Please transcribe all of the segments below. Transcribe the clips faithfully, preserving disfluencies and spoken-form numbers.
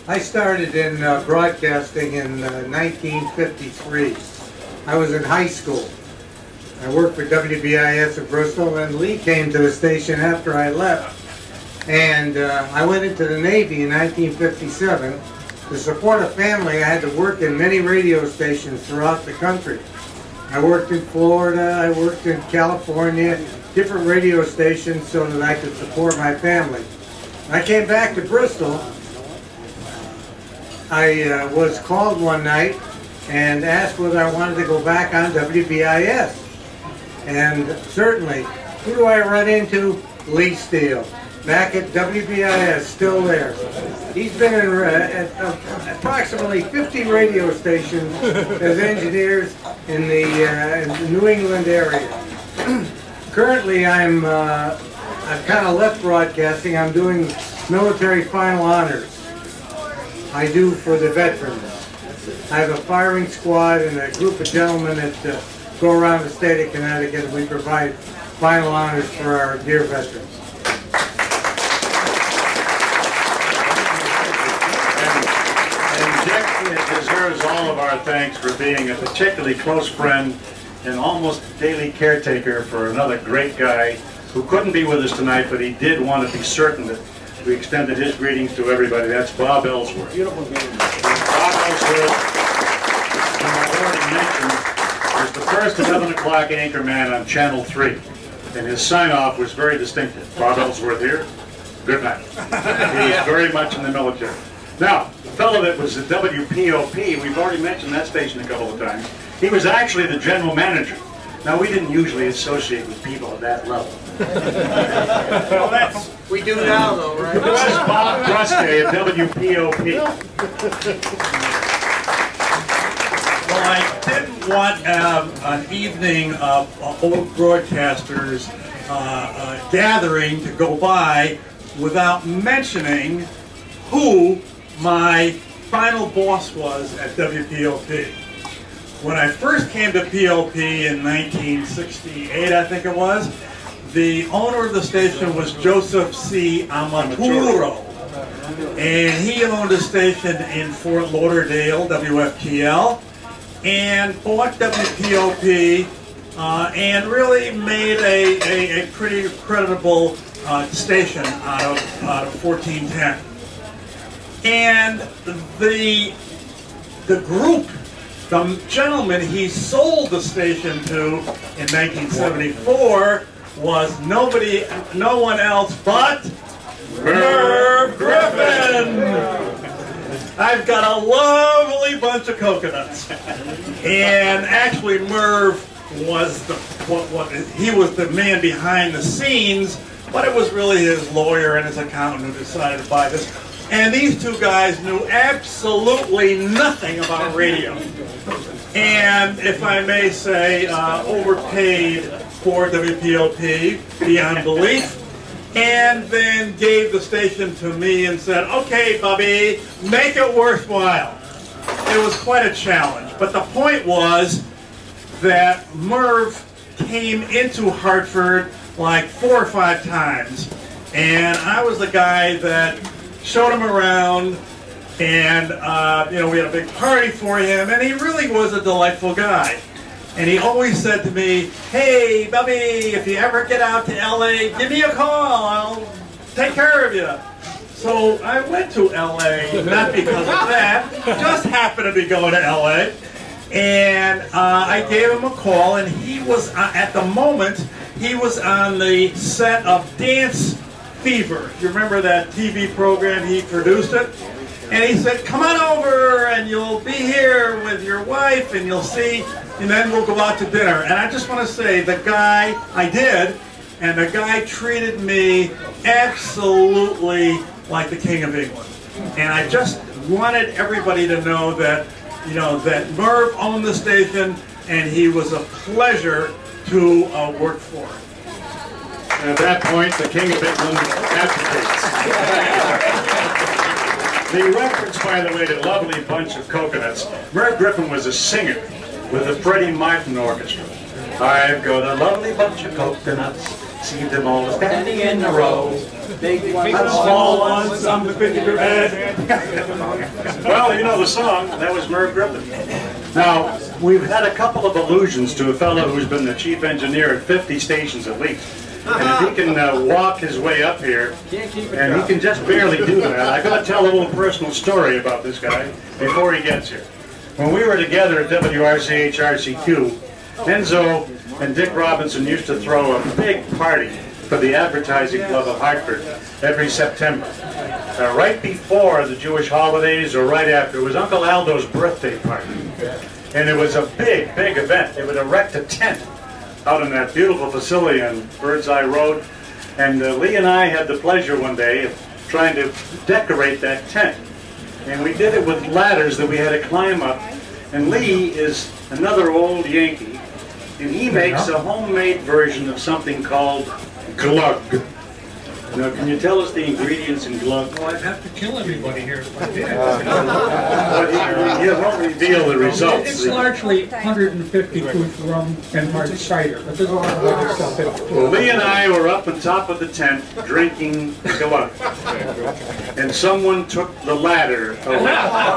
I started in uh, broadcasting in uh, nineteen fifty-three. I was in high school. I worked for W B I S of Bristol, and Lee came to the station after I left. And uh, I went into the Navy in nineteen fifty-seven. To support a family, I had to work in many radio stations throughout the country. I worked in Florida, I worked in California, different radio stations so that I could support my family. When I came back to Bristol, I uh, was called one night and asked whether I wanted to go back on W B I S. And certainly, who do I run into? Lee Steele, back at W B I S, still there. He's been in uh, at, uh, approximately fifty radio stations as engineers in the, uh, in the New England area. Currently, I'm uh, I've kind of left broadcasting. I'm doing military final honors. I do for the veterans. I have a firing squad and a group of gentlemen that uh, go around the state of Connecticut, and we provide final honors for our dear veterans. And, and Dick deserves all of our thanks for being a particularly close friend and almost daily caretaker for another great guy who couldn't be with us tonight, but he did want to be certain that we extended his greetings to everybody. That's Bob Ellsworth. Beautiful greetings. Bob Ellsworth, whom I've already mentioned, was the first eleven o'clock anchor man on Channel three. And his sign-off was very distinctive. Bob Ellsworth here, good night. He is very much in the military. Now, the fellow that was at W P O P, we've already mentioned that station a couple of times. He was actually the general manager. Now, we didn't usually associate with people at that level. Well, that's... We do now, though, right? This is Bob Gruske at W P O P. Well, I didn't want um, an evening of uh, old broadcasters uh, uh, gathering to go by without mentioning who my final boss was at W P O P. When I first came to P O P in nineteen sixty-eight, I think it was, the owner of the station was Joseph C. Amaturo. And he owned a station in Fort Lauderdale, W F T L, and bought W P O P uh, and really made a, a, a pretty creditable uh, station out of, out of fourteen ten. And the, the group, the gentleman he sold the station to in nineteen seventy-four was nobody, no one else but Merv Griffin. I've got a lovely bunch of coconuts, and actually Merv was the what, what he was the man behind the scenes, but it was really his lawyer and his accountant who decided to buy this. And these two guys knew absolutely nothing about radio. And if I may say, uh, overpaid for W P O P beyond belief, and then gave the station to me and said, okay, Bubby, make it worthwhile. It was quite a challenge. But the point was that Merv came into Hartford like four or five times, and I was the guy that showed him around, and uh, you know, we had a big party for him, and he really was a delightful guy. And he always said to me, hey, Bubby, if you ever get out to L A, give me a call, I'll take care of you. So I went to L A, not because of that, just happened to be going to L A, and uh, I gave him a call, and he was, uh, at the moment, he was on the set of Dance Fever. You remember that T V program? He produced it. And he said, come on over and you'll be here with your wife and you'll see, and then we'll go out to dinner. And I just want to say, the guy, I did, and the guy treated me absolutely like the King of England. And I just wanted everybody to know that, you know, that Merv owned the station and he was a pleasure to uh, work for. And at that point, the King of England abdicates. The reference, by the way, to Lovely Bunch of Coconuts, Merv Griffin was a singer with the Freddie Martin Orchestra. I've got a lovely bunch of coconuts, see them all standing in a row. Big ones. Small ones, some that fit in your head. Well, you know the song, that was Merv Griffin. Now, we've had a couple of allusions to a fellow who's been the chief engineer at fifty stations at least. And if he can uh, walk his way up here, and he can just barely do that, I've got to tell a little personal story about this guy before he gets here. When we were together at W R C H R C Q, Enzo and Dick Robinson used to throw a big party for the Advertising Club of Hartford every September. Uh, right before the Jewish holidays or right after, it was Uncle Aldo's birthday party. And it was a big, big event. They would erect a tent out in that beautiful facility on Bird's Eye Road. And uh, Lee and I had the pleasure one day of trying to decorate that tent. And we did it with ladders that we had to climb up. And Lee is another old Yankee, and he makes a homemade version of something called glug. Now, can you tell us the ingredients in glug? Well, I'd have to kill everybody here if I did. But you, you won't reveal the results. It's largely one hundred fifty proof rum and hard cider, but there's a lot of other stuff in it. Well, Lee and I were up on top of the tent drinking glug, and someone took the ladder away.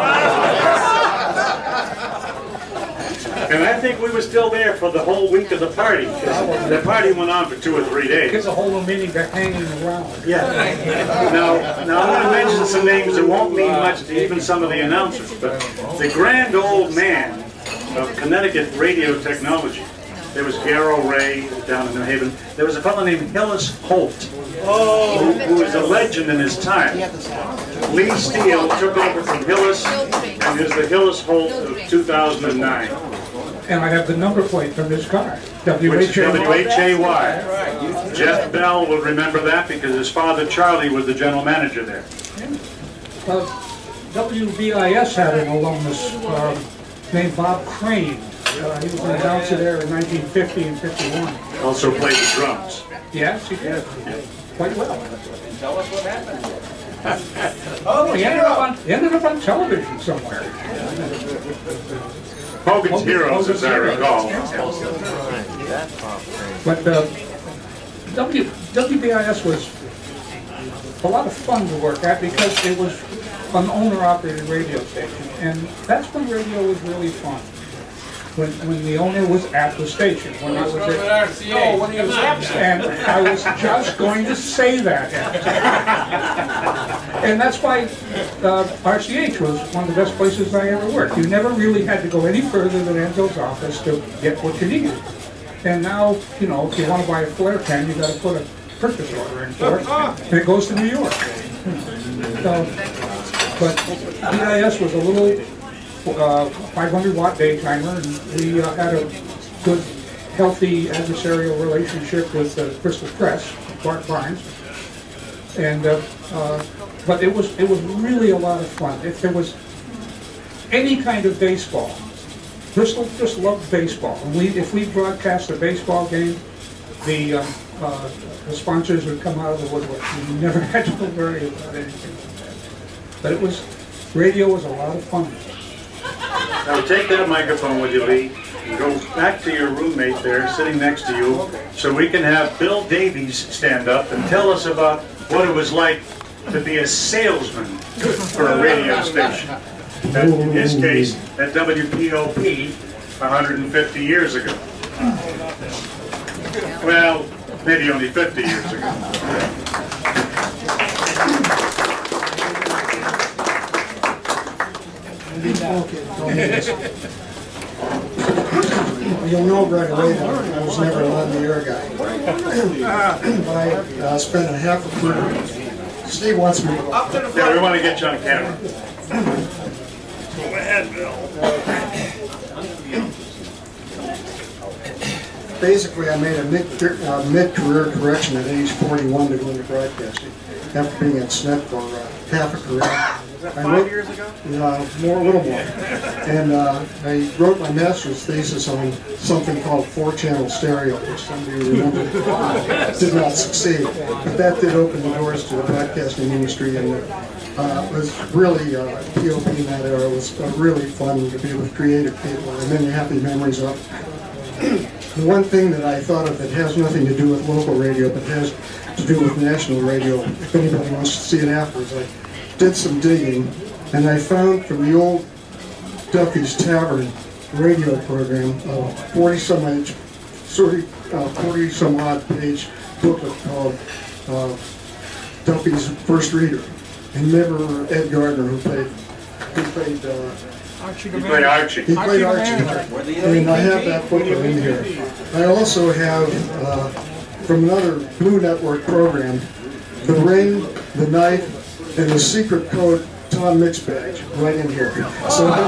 And I think we were still there for the whole week of the party. The party went on for two or three days. Gives a whole meaning to hanging around. Yeah. Now, now I'm going to mention some names that won't mean much to even some of the announcers, but the grand old man of Connecticut radio technology. There was Garrow Ray down in New Haven. There was a fellow named Hillis Holt, who, who was a legend in his time. Lee Steele took over from Hillis and is the Hillis Holt of two thousand nine. And I have the number plate from his car. W Which H is A Y. W H A Y. Jeff Bell will remember that because his father Charlie was the general manager there. Uh, W B I S had an alumnus um, named Bob Crane. Uh, he was an announcer there in nineteen fifty and fifty-one. Also played the drums. Yes, he did. Quite well. Tell us what happened. Oh, he ended up on, he ended up on television somewhere. Hogan's Heroes, as I recall. But uh, w, W B I S was a lot of fun to work at because it was an owner-operated radio station, and that's when radio was really fun. When, when the owner was at the station, when I was at, Oh, when he was absent. and I was just going to say that. And that's why uh, R C H was one of the best places I ever worked. You never really had to go any further than Enzo's office to get what you needed. And now, you know, if you want to buy a flare pen, you got to put a purchase order in for it, and it goes to New York. So, but B I S was a little uh, five hundred watt day timer, and we uh, had a good, healthy adversarial relationship with uh, Crystal Press, Bart Barnes, and uh, uh, but it was it was really a lot of fun. If there was any kind of baseball, Bristol just loved baseball. And we, if we broadcast a baseball game, the, uh, uh, the sponsors would come out of the woodwork. We never had to worry about anything like that. But it was, radio was a lot of fun. Now take that microphone with you, Lee, and go back to your roommate there, sitting next to you, so we can have Bill Davies stand up and tell us about what it was like to be a salesman for a radio station. And in his case, at W P O P one hundred fifty years ago. Well, maybe only fifty years ago. You'll know right away that I was never an on-the-air guy. But I uh, spent a half a career. Steve wants me to go. Yeah, we want to get you on camera. Go ahead, Bill. Basically, I made a mid, uh, mid-career correction at age forty-one to go into broadcasting after being at S N E T for uh, half a career. Was that I five wrote, years ago? Uh, more, a little more. And uh, I wrote my master's thesis on something called four-channel stereo, which some of you remember did not succeed. But that did open the doors to the broadcasting industry, and uh, it was really, uh, P O P in that era was uh, really fun to be with creative people, and many happy memories of it. The one thing that I thought of that has nothing to do with local radio, but has to do with national radio. If anybody wants to see it afterwards, I did some digging, and I found from the old Duffy's Tavern radio program a forty some odd, forty some odd page booklet called uh, Duffy's First Reader. And remember Ed Gardner, who played, who played, uh, You play Archie. he played Archie. And I have that booklet in here. I also have, uh, from another Blue Network program, The Ring, The Knife, and The Secret Code Tom Mix badge right in here. So, so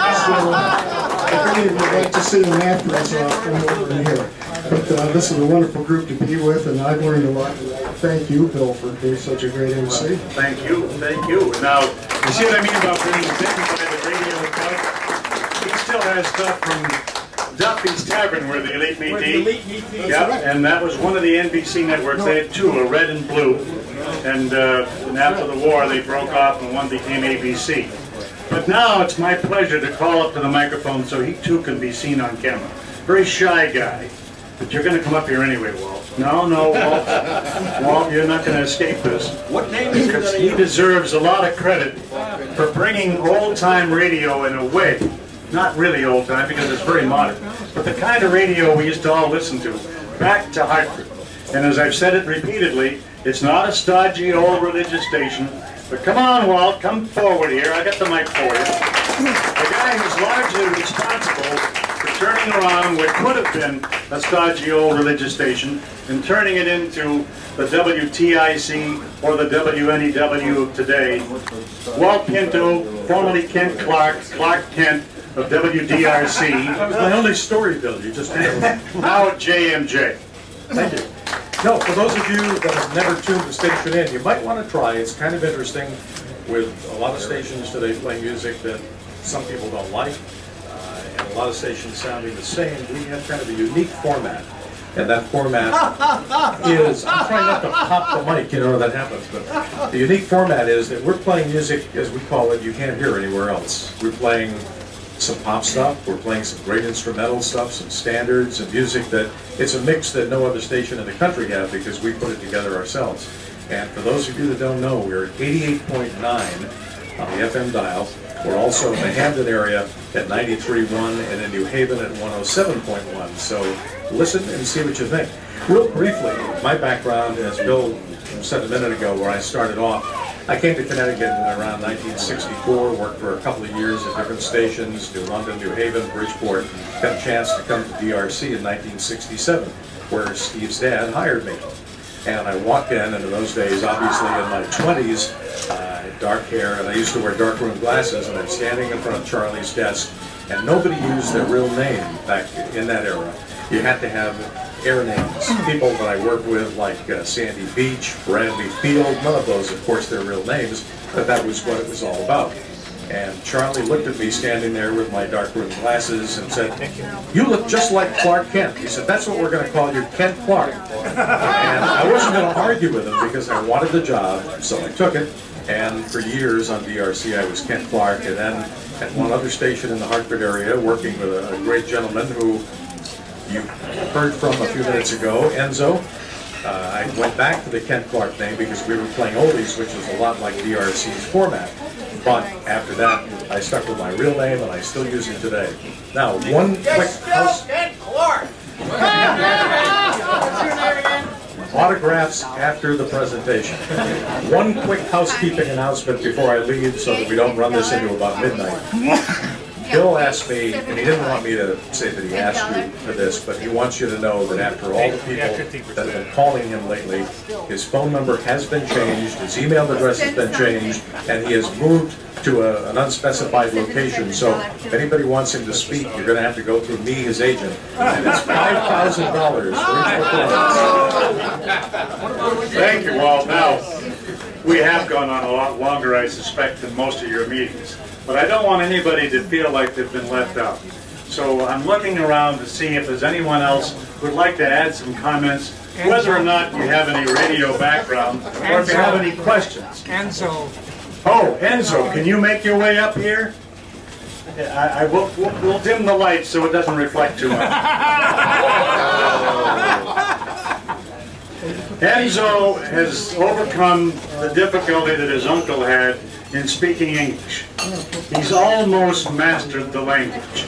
if any of you would like to see them afterwards, uh, come over in here. But uh, this is a wonderful group to be with, and I've learned a lot. Thank you, Bill, for being such a great M C. Thank you, thank you. Now, you see what I mean about being bitten by the radio bug? He still has stuff from Duffy's Tavern where the Elite Meet Eat. Yeah, and that was one of the N B C networks. They had two, a red and blue. And, uh, and after the war, they broke off and one became A B C. But now it's my pleasure to call up to the microphone so he too can be seen on camera. Very shy guy. But you're going to come up here anyway, Walt. No, no, Walt. Walt, you're not going to escape this. What name is Because it? he deserves a lot of credit for bringing old-time radio in a way. Not really old-time because it's very modern. But the kind of radio we used to all listen to back to Hartford. And as I've said it repeatedly, it's not a stodgy old religious station. But come on, Walt, come forward here. I got the mic for you. The guy who's largely responsible for turning around what could have been a stodgy old religious station and turning it into the W T I C or the W N E W of today. Walt Pinto, formerly Kent Clark, Clark Kent of W D R C. That was my only story, Bill. You just Now at J M J. Thank you. No, for those of you that have never tuned the station in, you might want to try. It's kind of interesting with a lot of stations today playing music that some people don't like, uh, and a lot of stations sounding the same. We have kind of a unique format, and that format is, I'm trying not to pop the mic, you know, that happens, but the unique format is that we're playing music, as we call it, you can't hear anywhere else. We're playing some pop stuff, we're playing some great instrumental stuff, some standards and music that it's a mix that no other station in the country has because we put it together ourselves. And for those of you that don't know, we're at eighty-eight point nine on the F M dial. We're also in the Hamden area at ninety-three point one and in New Haven at one oh seven point one. So listen and see what you think. Real briefly, my background, as Bill said a minute ago, where I started off, I came to Connecticut in around nineteen sixty-four, worked for a couple of years at different stations, New London, New Haven, Bridgeport. Got a chance to come to D R C in nineteen sixty-seven, where Steve's dad hired me. And I walked in, and in those days, obviously in my twenties, uh, dark hair, and I used to wear dark room glasses, and I'm standing in front of Charlie's desk, and nobody used their real name back in that era. You had to have air names. People that I worked with, like uh, Sandy Beach, Bradley Field, none of those, of course, their real names, but that was what it was all about. And Charlie looked at me standing there with my dark room glasses and said, "You look just like Clark Kent." He said, "That's what we're going to call you, Kent Clark." And I wasn't going to argue with him because I wanted the job, so I took it. And for years on D R C, I was Kent Clark, and then at one other station in the Hartford area, working with a, a great gentleman who you heard from a few minutes ago, Enzo. Uh, I went back to the Kent Clark name because we were playing oldies, which is a lot like D R C's format. But after that, I stuck with my real name, and I still use it today. Now, one quick house... Kent Clark! Autographs after the presentation. One quick housekeeping announcement before I leave so that we don't run this into about midnight. Bill asked me, and he didn't want me to say that he asked you for this, but he wants you to know that after all the people that have been calling him lately, his phone number has been changed, his email address has been changed, and he has moved to a, an unspecified location. So if anybody wants him to speak, you're going to have to go through me, his agent, and it's five thousand dollars for each performance. Thank you, Walt. Now, we have gone on a lot longer, I suspect, than most of your meetings. But I don't want anybody to feel like they've been left out. So I'm looking around to see if there's anyone else who would like to add some comments, whether or not you have any radio background, or if you have any questions. Enzo. Oh, Enzo, can you make your way up here? I, I will, we'll, we'll dim the lights so it doesn't reflect too much. Enzo has overcome the difficulty that his uncle had in speaking English. He's almost mastered the language,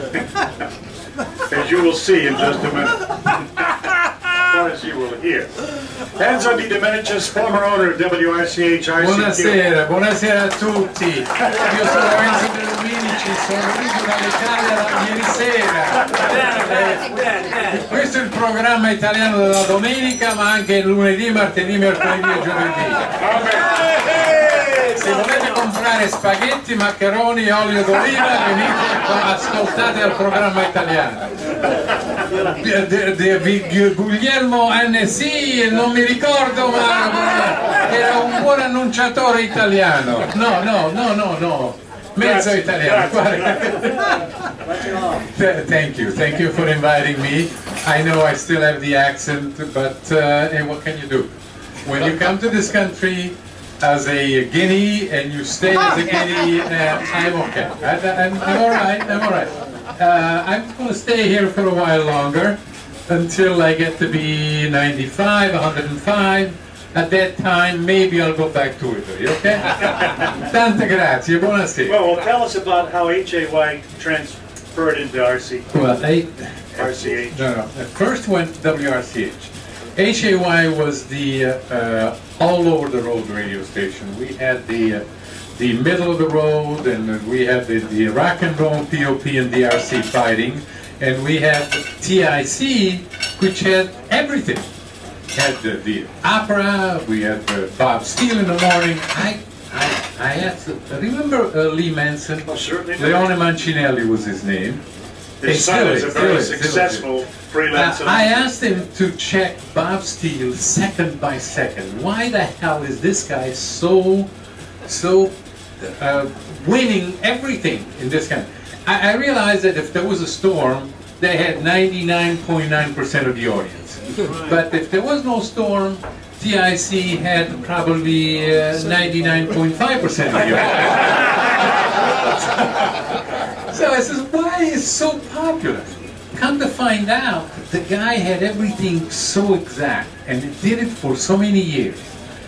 as you will see in just a minute, or as you will hear. Enzo Di Domenicis, former owner of W R C H I C Q. Buonasera, buonasera a tutti. Io sono Enzo De Domenici, sono venuto dall'Italia ieri sera. Eh, questo è il programma italiano della domenica, ma anche lunedì, martedì, mercoledì e giovedì. Se volete comprare spaghetti, maccheroni, olio d'oliva, venite, ascoltate al programma italiano. De, de, de, Guglielmo N C, non mi ricordo, ma era un buon annunciatore italiano. No, no, no, no, no. Mezzo italiano. Thank you, thank you for inviting me. I know I still have the accent, but uh, and what can you do? When you come to this country as a Guinea and you stay as a Guinea, uh, I'm okay. I, I'm, I'm all right. I'm all right. Uh, I'm going to stay here for a while longer until I get to be ninety-five, one hundred five. At that time, maybe I'll go back to Italy. Okay? Tante grazie. Buonasera. Well, well, tell us about how H A Y transferred into R C. Well, I, R C H. No, no. At first went W R C H. H A Y was the uh, uh, all over the road radio station. We had the uh, the middle of the road, and we had the, the rock and roll P O P and D R C fighting, and we had T I C, which had everything. Had the, the opera, we had uh, Bob Steele in the morning. I I, I asked, remember uh, Lee Manson? Oh, certainly. Leone Mancinelli was his name. His son is a very successful freelance. Uh, I asked him to check Bob Steele second by second. Why the hell is this guy so, so uh, winning everything in this country? I, I realized that if there was a storm, they had ninety-nine point nine percent of the audience. But if there was no storm, T I C had probably ninety-nine point five percent of the audience. So I says, why is it so popular? Come to find out, the guy had everything so exact, and he did it for so many years.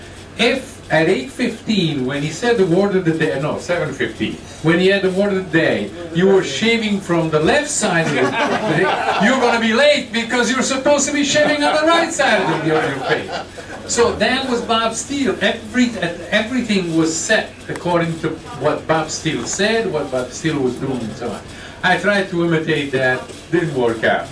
If at eight fifteen, when he said the word of the day, no, seven fifteen, when he had the word of the day, you were shaving from the left side of your face, you're going to be late because you're supposed to be shaving on the right side of your, your face. So that was Bob Steele. Every, everything was set according to what Bob Steele said, what Bob Steele was doing, and so on. I tried to imitate that, didn't work out.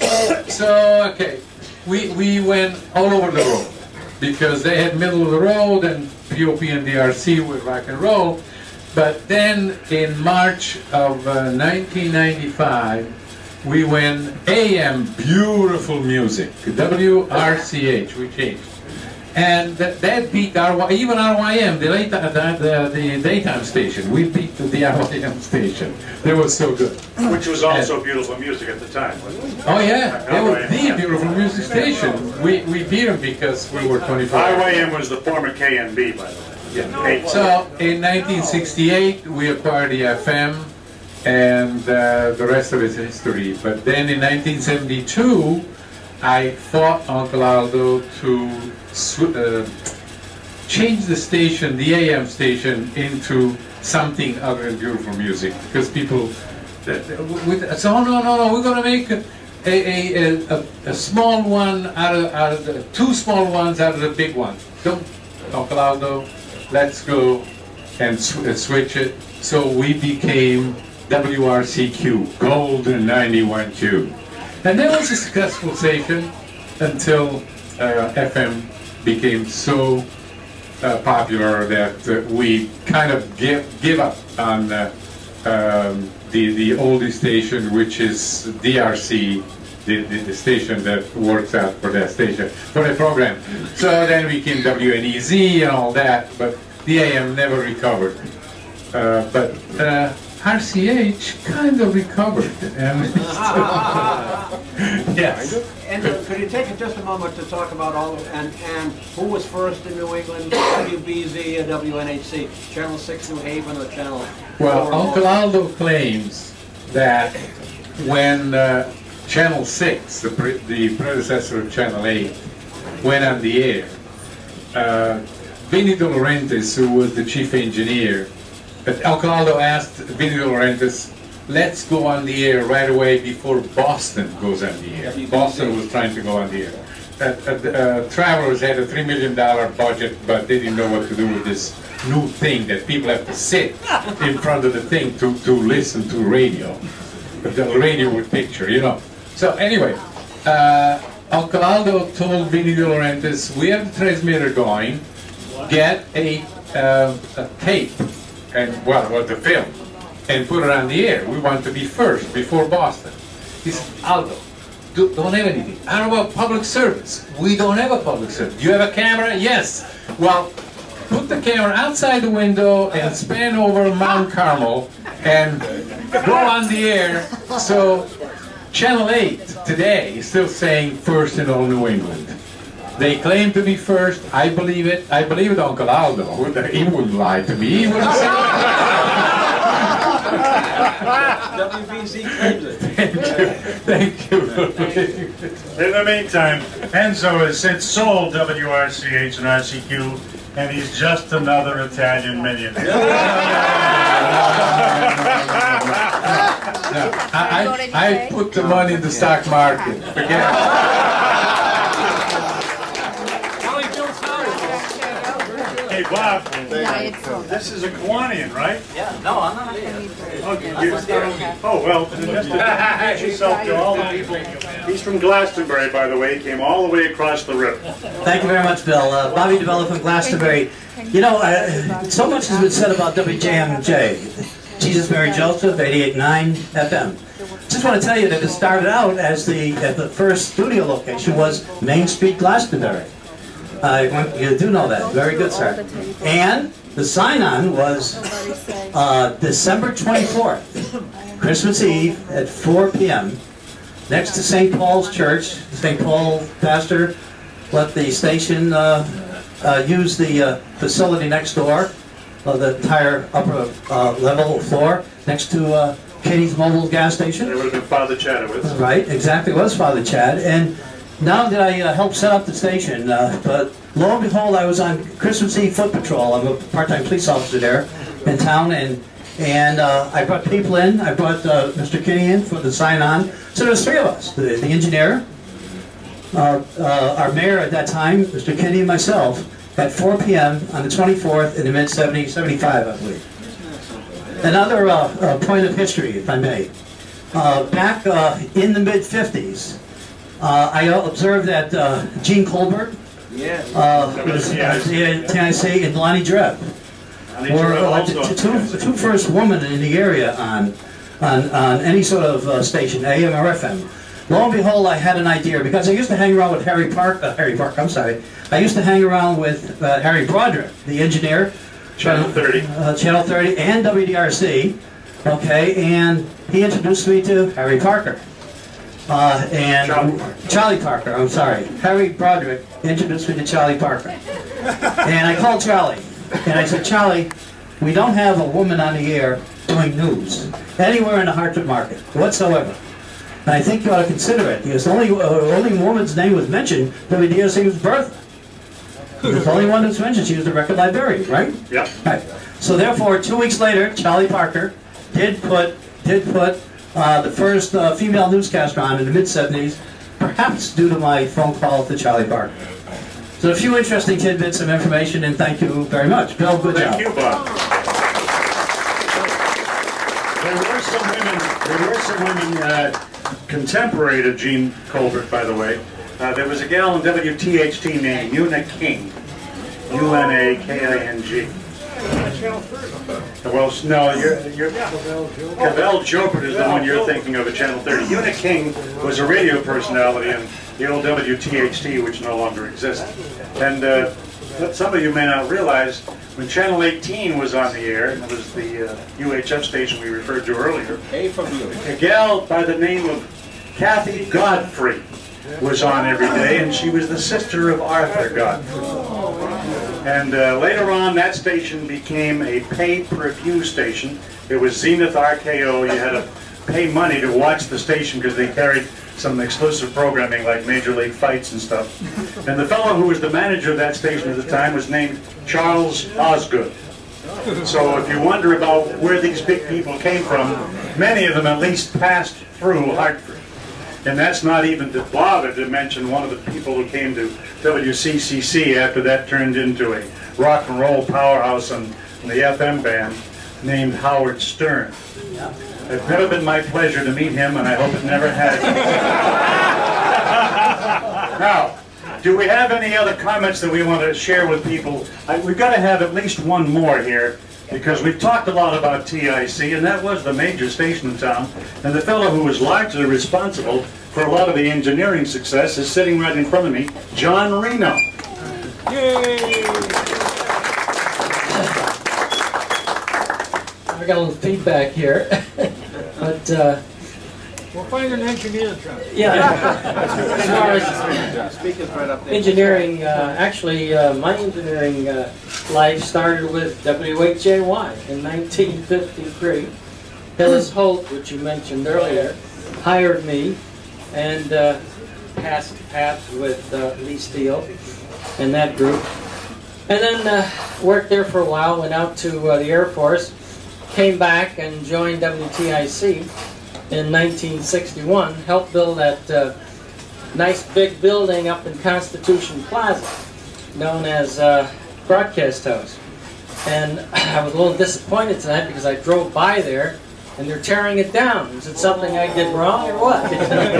So, okay, we, we went all over the road because they had middle of the road and P O P and D R C with rock and roll. But then in March of uh, nineteen ninety-five, we went A M, beautiful music, W R C H, we changed. And that, that beat R Y, even R Y M, the, late, the, the, the daytime station. We beat the, the R Y M station. They were so good. Which was also and, beautiful music at the time, wasn't it? Oh yeah, they were the beautiful music station. We, we beat them because we were twenty-four. R Y M was the former K N B, by the way. Yeah. So in nineteen sixty-eight, we acquired the F M, and uh, the rest of it is history. But then in nineteen seventy-two, I fought Uncle Aldo to uh, change the station, the A M station, into something other than beautiful music, because people, uh, with, so no, no, no, we're going to make a, a, a, a small one out of, out of the, two small ones out of the big one. Don't, Uncle Aldo, let's go and sw uh, switch it. So we became W R C Q, Golden ninety-one Q. And that was a successful station until uh, F M became so uh, popular that uh, we kind of give, give up on uh, um, the, the oldie station, which is D R C, the, the, the station that works out for that station, for the program. So then we came W N E Z and all that, but the A M never recovered. Uh, but uh, R C H kind of recovered. And yes. And uh, could you take just a moment to talk about all of, and, and who was first in New England, W B Z or W N H C, Channel six New Haven or Channel Well, Uncle Aldo claims that when uh, Channel six, the, pre the predecessor of Channel eight, went on the air, uh, Vinny De Laurentiis, who was the chief engineer, but Uncle Aldo asked Vinny De Laurentiis, let's go on the air right away before Boston goes on the air. Boston was trying to go on the air. Uh, uh, uh, Travelers had a three million dollar budget, but they didn't know what to do with this new thing that people have to sit in front of the thing to, to listen to radio. But the radio with picture, you know. So anyway, uh, Uncle Aldo told Vinny De Laurentiis, we have the transmitter going, get a, uh, a tape, and well, well, the film, and put it on the air. We want to be first, before Boston. He said, Aldo, do, don't have anything. How about public service? We don't have a public service. You have a camera? Yes. Well, put the camera outside the window and span over Mount Carmel and go on the air. So Channel eight today is still saying first in all New England. They claim to be first. I believe it. I believe it, Uncle Aldo. He wouldn't lie to me. He wouldn't say W B Z claims it. Thank you. Thank you. In the meantime, Enzo has since sold W R C H and R C Q, and he's just another Italian millionaire. No, I, I, I put the money in the stock market. Forget it. Hey, Bob, this is a Kiwanian, right? Yeah, no, I'm not here. Okay, you- Oh, well, then just introduce yourself to all the people. He's from Glastonbury, by the way. He came all the way across the river. Thank you very much, Bill. Uh, Bobby DeBello from Glastonbury. You know, uh, so much has been said about W J M J, Jesus Mary Joseph, eighty-eight point nine F M. Just want to tell you that it started out as the, uh, the first studio location was Main Street, Glastonbury. Uh, you do know that. Very good, sir. And the sign-on was uh, December twenty-fourth, Christmas Eve at four p m next to Saint Paul's Church. Saint Paul pastor let the station uh, uh, use the uh, facility next door, uh, the entire upper uh, level floor, next to uh, Katie's Mobile gas station. It would have been Father Chadowitz. Right, exactly, it was Father Chad. And now that I uh, helped set up the station, uh, but lo and behold, I was on Christmas Eve foot patrol. I'm a part-time police officer there in town, and and uh, I brought people in. I brought uh, Mister Kinney in for the sign-on. So there was three of us: the, the engineer, uh, uh, our mayor at that time, Mister Kinney, and myself, at four p m on the twenty-fourth in the mid seventies, seventy-five, I believe. Another uh, uh, point of history, if I may. Uh, back uh, in the mid fifties. Uh, I observed that uh, Gene Colbert, Yeah. uh, was, uh, can I say, and Lonnie Drebb were uh, t- t- two, two first women in the area on on, on any sort of uh, station, A M or F M. Lo and behold, I had an idea because I used to hang around with Harry Park. Uh, Harry Park, I'm sorry. I used to hang around with uh, Harry Broderick, the engineer, Channel thirty. uh, Channel thirty, and W D R C. Okay, and he introduced me to Harry Parker. Uh, and Charlie Parker. Charlie Parker, I'm sorry. Harry Broderick introduced me to Charlie Parker. And I called Charlie, and I said, Charlie, we don't have a woman on the air doing news anywhere in the Hartford market whatsoever. And I think you ought to consider it, because the only, uh, only woman's name was mentioned, W D R C was Bertha. The only one that's mentioned, she was the record librarian, right? Yep. Right. So therefore, two weeks later, Charlie Parker did put, did put Uh, the first uh, female newscaster on in the mid seventies, perhaps due to my phone call to Charlie Parker. So a few interesting tidbits of information, and thank you very much. Bill, good job. Thank you, Bob. There were some women, there were some women uh, contemporary to Gene Colbert, by the way. Uh, there was a gal in W T H T named Una King. U N A K I N G. Well, no, you're, you're, Cavell Jopert is the one you're thinking of at Channel thirty. Una King was a radio personality in the old W T H T, which no longer exists. And uh, what some of you may not realize, when Channel eighteen was on the air, and it was the uh, U H F station we referred to earlier, A from you. a gal by the name of Kathy Godfrey was on every day, and she was the sister of Arthur Godfrey. And uh, later on, that station became a pay-per-view station. It was Zenith R K O. You had to pay money to watch the station because they carried some exclusive programming like Major League Fights and stuff. And the fellow who was the manager of that station at the time was named Charles Osgood. So if you wonder about where these big people came from, many of them at least passed through Hartford. And that's not even to bother to mention one of the people who came to W C C C after that turned into a rock and roll powerhouse on the F M band named Howard Stern. It's never been my pleasure to meet him, and I hope it never has. Now, do we have any other comments that we want to share with people? I, we've got to have at least one more here, because we've talked a lot about T I C, and that was the major station in town. And the fellow who was largely responsible for a lot of the engineering success is sitting right in front of me, John Reno. Yay! I got a little feedback here, but uh, We'll find an engineer, John. yeah. As far as Speakers right up there. engineering, uh, actually, uh, my engineering uh, life started with W H A Y in nineteen fifty-three. Hillis Holt, which you mentioned earlier, hired me and uh, passed paths with uh, Lee Steele and that group. And then uh, worked there for a while, went out to uh, the Air Force, came back and joined W T I C in nineteen sixty-one, helped build that uh, nice big building up in Constitution Plaza, known as uh, Broadcast House. And I was a little disappointed tonight because I drove by there and they're tearing it down. Is it something I did wrong or what?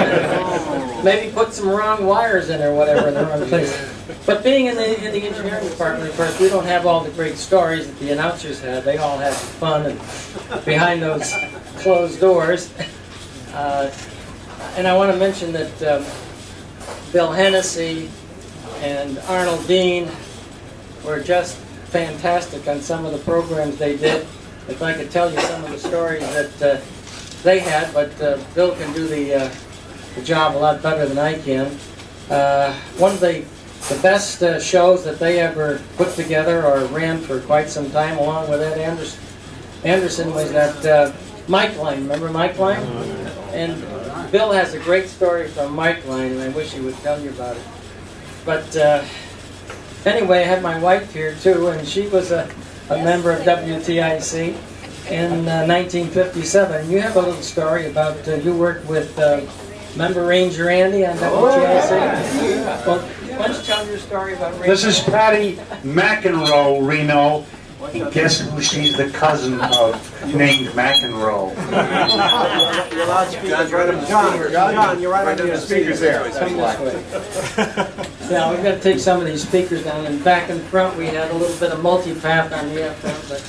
Maybe put some wrong wires in or whatever in the wrong place. But being in the, in the engineering department, of course, we don't have all the great stories that the announcers have. They all have fun and behind those closed doors. Uh, and I want to mention that um, Bill Hennessy and Arnold Dean were just fantastic on some of the programs they did. If I could tell you some of the stories that uh, they had, but uh, Bill can do the, uh, the job a lot better than I can. Uh, one of the, the best uh, shows that they ever put together or ran for quite some time, along with Ed Anderson, Anderson was that uh, Mike Line. Remember Mike Line? And Bill has a great story from Mike Line, and I wish he would tell you about it. But uh, anyway, I had my wife here too, and she was a, a member of W T I C in uh, nineteen fifty-seven. You have a little story about uh, you worked with uh, member Ranger Andy on W T I C. Well, why don't you tell your story about Ranger? This is Patty McEnroe, Reno. Guess who she's the cousin of, named McEnroe. You're allowed to speak right up the speakers. John, you're right up the speakers there. Come this way. Yeah, we've got to take some of these speakers down. And back in front, we had a little bit of multipath on the F M. But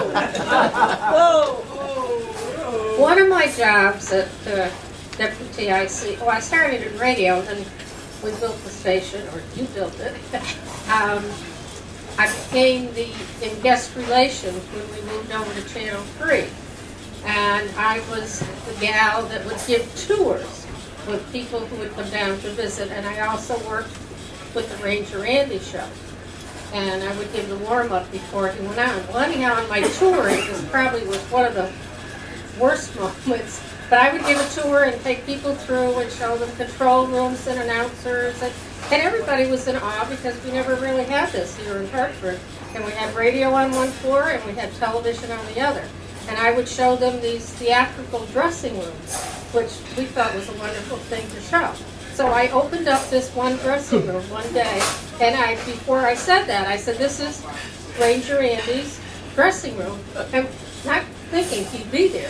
whoa! Whoa! One of my jobs at uh, W T I C, well, I started in radio, and then we built the station, or you built it. um, I became the in guest relations when we moved over to Channel three. And I was the gal that would give tours with people who would come down to visit. And I also worked with the Ranger Andy show. And I would give the warm-up before he went on. Well, anyhow, on my touring, this probably was one of the worst moments. But I would give a tour and take people through and show them control rooms and announcers. And, and everybody was in awe because we never really had this here in Hartford. And we had radio on one floor and we had television on the other. And I would show them these theatrical dressing rooms, which we thought was a wonderful thing to show. So I opened up this one dressing room one day, and I, before I said that, I said, this is Ranger Andy's dressing room. And not thinking he'd be there.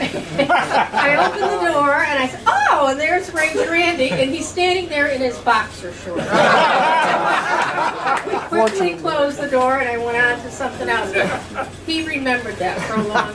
I opened the door and I said, oh, and there's Ranger Andy, and he's standing there in his boxer shorts. We quickly closed the door and I went on to something else. He remembered that for a long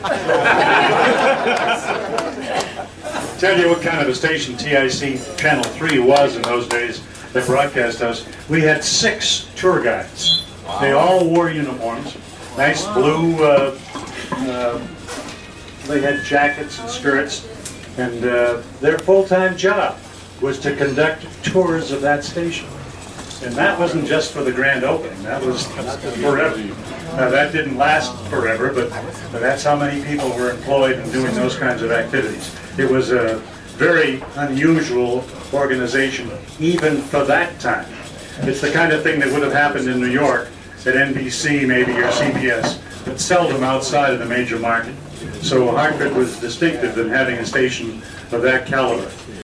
time. Tell you what kind of a station T I C Channel three was in those days, that broadcast us. We had six tour guides. Wow. They all wore uniforms, nice wow. blue, uh, uh, they had jackets and skirts, and uh, their full-time job was to conduct tours of that station. And that wasn't just for the grand opening, that was forever. Now that didn't last forever, but, but that's how many people were employed in doing those kinds of activities. It was a very unusual organization, even for that time. It's the kind of thing that would have happened in New York at N B C maybe or C B S, but seldom outside of the major market. So Hartford was distinctive in having a station of that caliber.